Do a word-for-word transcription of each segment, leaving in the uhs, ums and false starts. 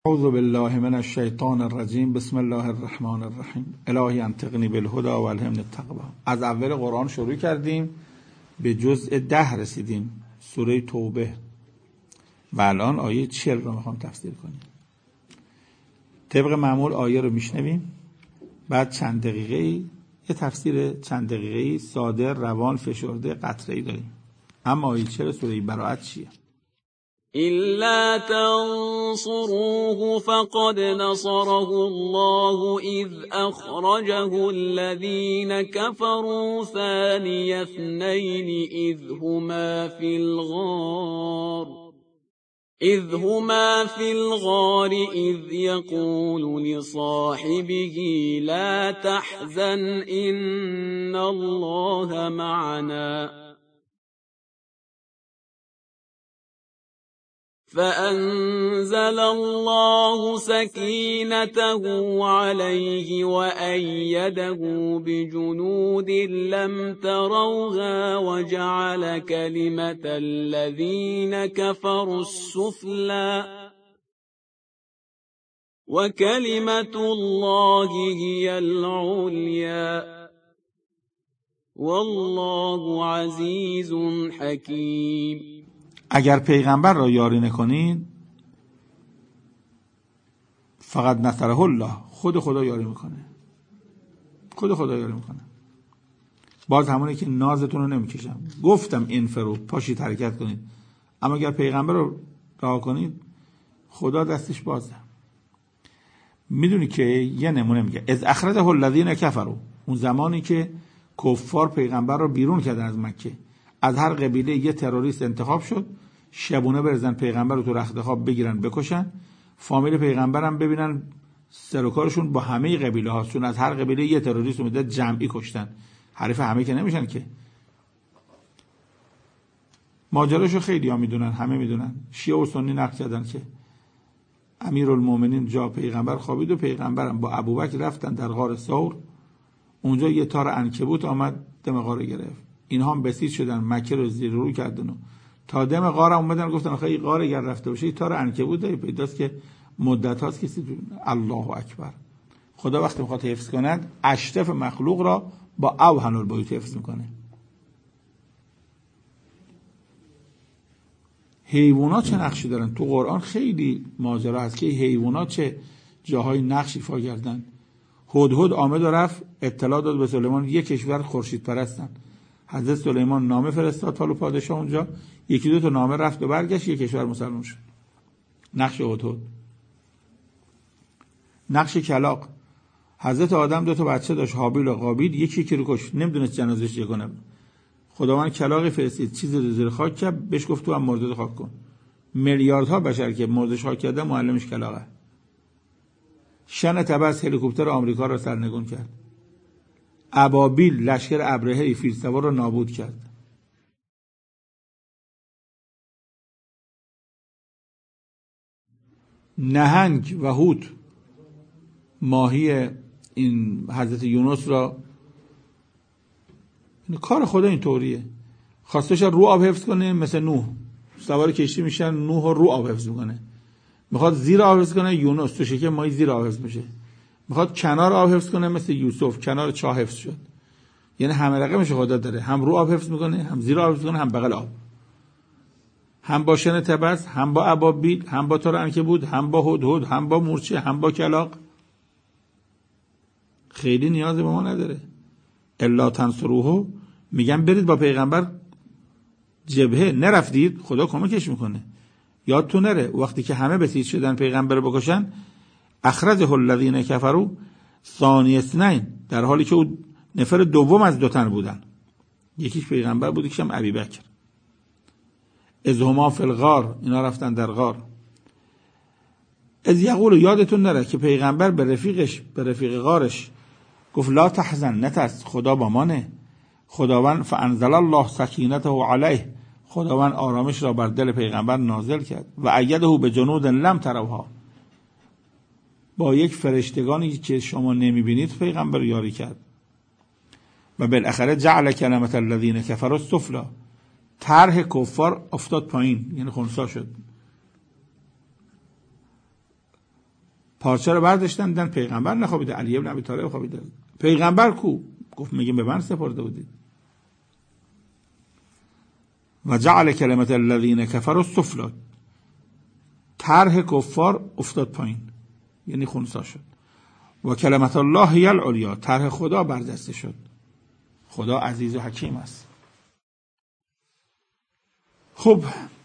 اعوذ بالله من الشیطان الرجیم. بسم الله الرحمن الرحیم. الهی انطقنی بالهدی و الهمنی التقوی. از اول قرآن شروع کردیم، به جزء ده رسیدیم، سوره توبه، و الان آیه چهل رو میخوام تفسیر کنیم. طبق معمول آیه رو میشنویم، بعد چند دقیقه یه تفسیر چند دقیقه‌ای ساده، روان، فشرده، قطره‌ای داریم. اما آیه چهل سوره براءت چیه؟ إلا تنصروه فقد نصره الله إذ أخرجه الذين كفروا ثاني اثنين إذ هما في الغار إذ هما في الغار إذ يقول لصاحبه لا تحزن إن الله معنا فأنزل الله سكينته عليه وأيده بجنود لم تروها وجعل كلمة الذين كفروا السفلى وكلمة الله هي العليا والله عزيز حكيم. اگر پیغمبر را یاری نکنید، فقط نصره الله، خود خدا یاری میکنه، خود خدا یاری میکنه. باز همونه که نازتون رو نمیکشم، گفتم انفرو، پاشید حرکت کنید، اما اگر پیغمبر رو رها کنید، خدا دستش بازه. میدونی که یه نمونه میگه از اخرجه الذین کفروا، اون زمانی که کفار پیغمبر رو بیرون کردن از مکه، از هر قبیله یه تروریست انتخاب شد، شبونه برزن پیغمبر رو تو رخت خواب بگیرن بکشن، فامیل پیغمبر هم ببینن سر و کارشون با همه قبیله هاست، چون از هر قبیله یه تروریست اومده جمعی کشتن، حریف همه که نمیشن که. ماجراشو خیلی ها میدونن، همه میدونن، شیعه و سنی نقل کردن که امیرالمومنین جا پیغمبر خوابید و پیغمبرم با ابوبکر رفتن در غار ثور، اونجا یه تار عنکبوت آمد دم غار گرفت، اینها هم بسیج شدن، مکه رو زیر رو کردن و تا دم غار اومدن گفتن آخه این غار اگر رفته باشه این تار عنکبوت پیداست که مدت هاست کسی دون. الله اکبر. خدا وقتی میخواد حفظ کند اشرف مخلوق را با اوهن البیوت حفظ میکنه. حیوانات چه نقشی دارن تو قرآن؟ خیلی ماجرا هست که حیوانات چه جاهای نقش ایفا کردن. هدهد آمد و رفت اطلاع داد به سلیمان، یک کشور خورشید پرستن. حضرت سلیمان نامه فرستاد پالو پادشاه اونجا، یکی دو تا نامه رفت و برگشت، یک کشور مسلمان شد. نقش هدهد. نقش کلاغ، حضرت آدم دو تا بچه داشت، هابیل و قابیل، یکی که رو کشت، نمیدونست جنازه‌اش چه کنه. خداوند کلاغی فرستاد، چیزی رو زیر خاک کرد، بهش گفت تو هم مردد خاک کن. میلیاردها بشر که مردش خاک کردن، معلمش کلاغه. شن تبس هلیکوپتر آمریکا را سرنگون کرد. ابابیل لشکر ابرهه فیلسوار را نابود کرد. نهنگ و حوت، ماهی این حضرت یونس را، این کار خدا این طوریه. خواستش رو آب حفظ کنه، مثل نوح سوار کشتی میشن، نوح رو آب حفظ میکنه. میخواد زیر آب حفظ کنه، یونس تو شکم ماهی زیر آب حفظ میشه. میخواد کنار آب حفظ کنه، مثل یوسف کنار چاه حفظ شد. یعنی همه رقمش خدا داره، هم رو آب حفظ میکنه، هم زیر آب حفظ میکنه، هم بغل آب، هم با شن تبس، هم با ابابیل، هم با تار عنکبوت، هم با هدهد، هم با مورچه، هم با کلاغ. خیلی نیاز به ما نداره. الا تنصروه، میگن برید با پیغمبر جبهه، نرفتید خدا کمکش میکنه. یاد تو نره وقتی که همه بسیج شدن پیغمبر رو بکشن، اخرجه الذین کفروا ثانی اثنین، در حالی که او نفر دوم از دو تن بودن، یکیش پیغمبر بود، یکیش هم ابوبکر. اذ هما فی الغار، اینا رفتن در غار. از یقول، یادتون نره که پیغمبر به رفیقش، به رفیق غارش گفت لا تحزن، نترس، خدا با مانه. خداوند فانزل الله سکینته علیه، خداوند آرامش را بر دل پیغمبر نازل کرد. و ایده به جنود لم تروها، با یک فرشتگانی که شما نمیبینید پیغمبر یاری کرد. و بالاخره جعل کلمت الذین کفروا السفلی، طرح کفار افتاد پایین، یعنی خنثی شد. پارچه رو برداشتن دیدن پیغمبر نخوابیده، علی ابن ابی طالب خوابیده. پیغمبر کو؟ گفت میگه به من سپرده بودید. و جعل کلمت الذین کفروا السفلی، طرح کفار افتاد پایین، یعنی خنثی شد. و کلمت الله هی العلیا، طرح خدا برجسته شد. خدا عزیز و حکیم است. خب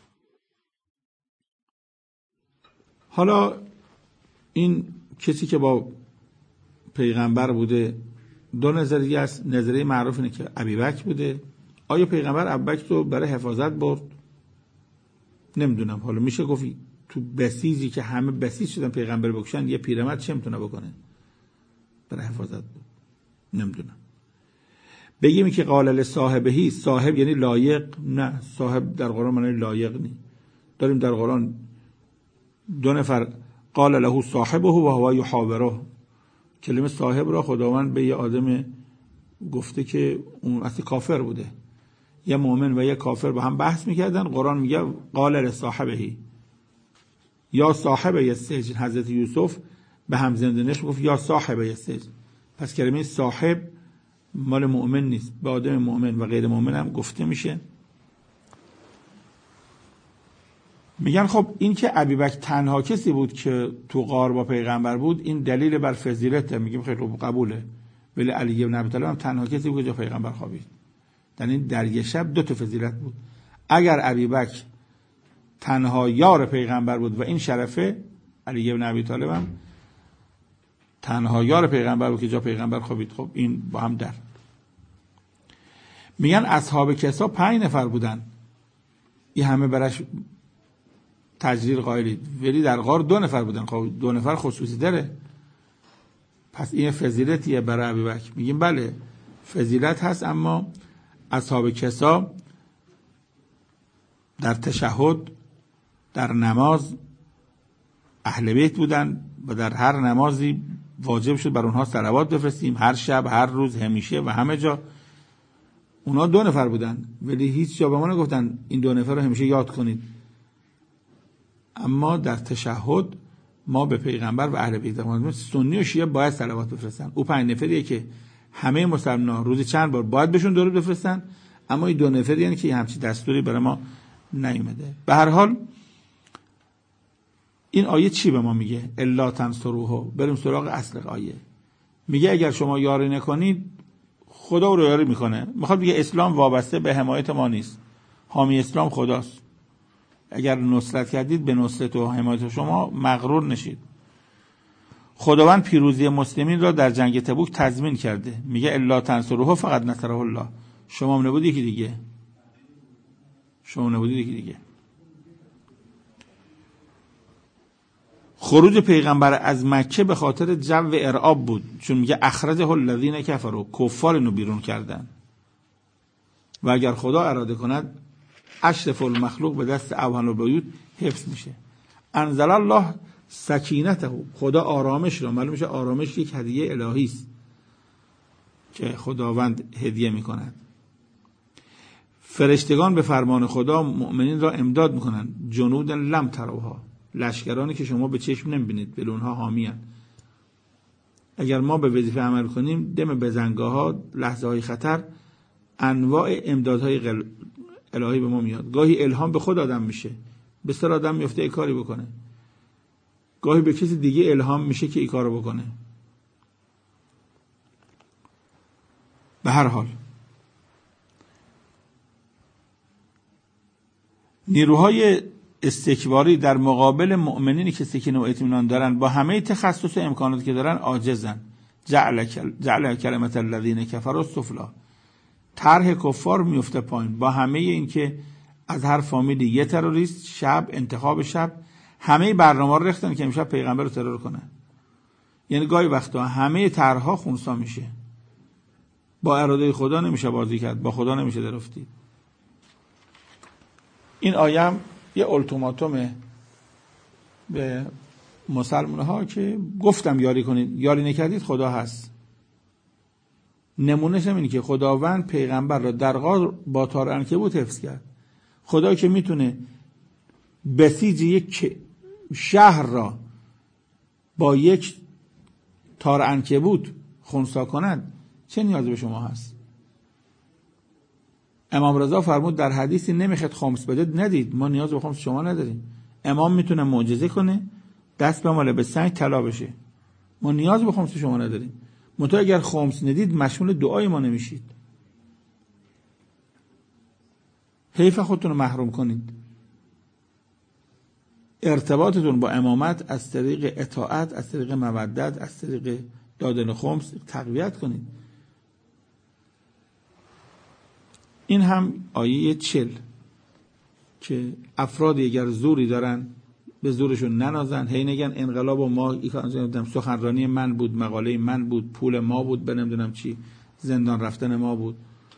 حالا این کسی که با پیغمبر بوده دو نظریه است. نظریه معروف اینه که ابوبکر بوده. آیا پیغمبر ابوبکر رو برای حفاظت برد؟ نمیدونم. حالا میشه گفت تو بسیجی که همه بسیج شدن پیغمبر بکشن یه پیرمرد چه میتونه بکنه؟ برای حفاظت بود. نمیدونم. بگیم که قال لصاحبهی، صاحب یعنی لایق، نه، صاحب در قرآن معنی لایق نی. داریم در قرآن دو نفر قال له صاحبه و هو یحاوره، کلمه صاحب را خداوند به یه آدم گفته که اون اصلا کافر بوده. یه مؤمن و یه کافر با هم بحث میکردن، قرآن میگه قال لصاحبه، یا صاحب السجن. حضرت یوسف به هم زندانیش گفت یا صاحب السجن. پس کلمه صاحب مال مؤمن نیست، به آدم مؤمن و غیر مؤمن هم گفته میشه. میگن خب این که ابوبکر تنها کسی بود که تو غار با پیغمبر بود، این دلیل بر فضیلته. میگیم خیلی قبوله، ولی علی بن ابی طالب هم تنها کسی بود که جا پیغمبر خوابید. در این در یک شب دو تا فضیلت بود. اگر ابوبکر تنها یار پیغمبر بود و این شرفه، علی بن ابی طالب هم تنها یار پیغمبر بود که جا پیغمبر خوابید. خب این با هم در. میگن اصحاب کسا پنج نفر بودن، این همه برش تجلیل قائلید، ولی در غار دو نفر بودن. خب دو نفر خصوصی داره، پس این فضیلتیه برای ابوبکر. میگیم بله فضیلت هست، اما اصحاب کسا در تشهد، در نماز اهل بیت بودن و در هر نمازی واجب شد بر اونها صلوات بفرستیم، هر شب، هر روز، همیشه و همه جا. اونا دو نفر بودن ولی هیچ جا به ما نگفتن این دو نفر رو همیشه یاد کنید. اما در تشهد ما به پیغمبر و اهل بیت، سنی و شیعه باید صلوات بفرستن. او پنج نفریه که همه مسلمان‌ها روزی چند بار باید بهشون درود بفرستن، اما این دو نفری یعنی که همچین دستوری برای ما نیومده. به هر حال این آیه چی به ما میگه؟ الا تنصروه. بریم سراغ اصل آیه. میگه اگر شما یاری نکنید خدا رو یاری میکنه. میخواد بگه اسلام وابسته به حمایت ما نیست، حامی اسلام خداست. اگر نصرت کردید به نصرت و حمایت شما مغرور نشید. خداوند پیروزی مسلمین را در جنگ تبوک تضمین کرده. میگه الا تنصروه فقط نصره الله. شما نبودی یکی دیگه، شما نبودی یکی دیگه. خروج پیغمبر از مکه به خاطر جو ارعاب بود، چون میگه اخرجه الذین کفروا، کفار اینو بیرون کردن. و اگر خدا اراده کند اشرف المخلوق به دست اوهن البیوت حفظ میشه. انزل الله سکینته، خدا آرامش را، معلوم میشه آرامش یک هدیه الهی است که خداوند هدیه میکند. فرشتگان به فرمان خدا مؤمنین را امداد میکنند. جنود لم تروها، لشکرانی که شما به چشم نمیبینید ولی اونها حامیان. اگر ما به وظیفه عمل کنیم، دم بزنگاه ها، لحظه های خطر، انواع امدادهای غل... الهی به ما میاد. گاهی الهام به خود آدم میشه، به سر آدم میفته ای کاری بکنه. گاهی به کسی دیگه الهام میشه که ای کارو بکنه. به هر حال نیروهای استکباری در مقابل مؤمنینی که سکینه و اطمینان دارن با همه تخصص و امکاناتی که دارن عاجزن. جعل جعل کلمت الذین کفروا السفلی، طرح کفار میفته پایین. با همه این که از هر فامیلی یه تروریست، شب انتخاب شب، همه برنامه رو ریختن که امشب پیغمبر رو ترور کنن. یعنی گاهی وقتا همه طرح‌ها خونسا میشه. با اراده خدا نمیشه بازی کرد، با خدا نمیشه درفتی. این آیه هم یه التیماتومه به مسلمان ها که گفتم یاری کنید، یاری نکردید خدا هست. نمونهش اینه که خداوند پیغمبر را در غار با تار عنکبوت حفظ کرد. خدا که میتونه بسیج یک شهر را با یک تار عنکبوت خنثی کند، چه نیازی به شما هست؟ امام رضا فرمود در حدیثی نمیخواد خمس بده ندید، ما نیاز به خمس شما نداریم. امام میتونه معجزه کنه دست بماله به سنگ طلا بشه، ما نیاز به خمس شما نداریم. منتها اگر خمس ندید مشمول دعای ما نمیشید. حیف خودتون رو محروم کنید. ارتباطتون با امامت از طریق اطاعت، از طریق مودت، از طریق دادن خمس تقویت کنید. این هم آیه چل که افرادی اگر زوری دارن به زورشون ننازن، هی نگن انقلاب و ما سخنرانی من بود، مقاله من بود، پول ما بود، به نمیدونم چی، زندان رفتن ما بود،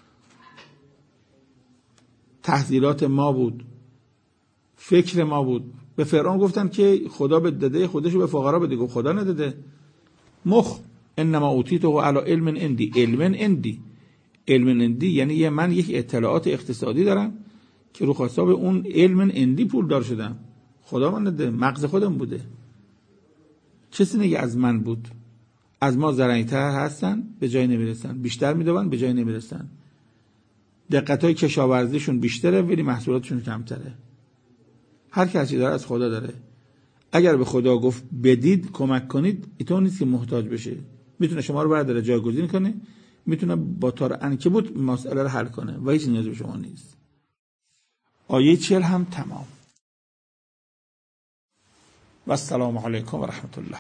تحذیرات ما بود، فکر ما بود. به فرعون گفتن که خدا به داده خودشو به فقرا بده، گفت خدا نداده. مخ انما اوتیته علی علم عندی. علم عندی علم عندی یعنی یه من یک اطلاعات اقتصادی دارم که رو حساب اون علم عندی پول دار شدم. خدا من نده، مغز خودم بوده. کسی نگه از من بود. از ما زرنگ‌تر هستن به جای نمیرسن، بیشتر میدونن به جای نمیرسن، دقت‌های کشاورزیشون بیشتره ولی محصولاتشون کمتره. هر کسی داره از خدا داره. اگر به خدا گفت بدید، کمک کنید، اینطور نیست که محتاج بشه. میتونه شما رو برداره جایگزین کنه، میتونه با تار عنکبوت مسئله رو حل کنه و هیچ نیازی به شما نیست. آیه چهل هم تمام. و السلام علیکم و رحمت الله.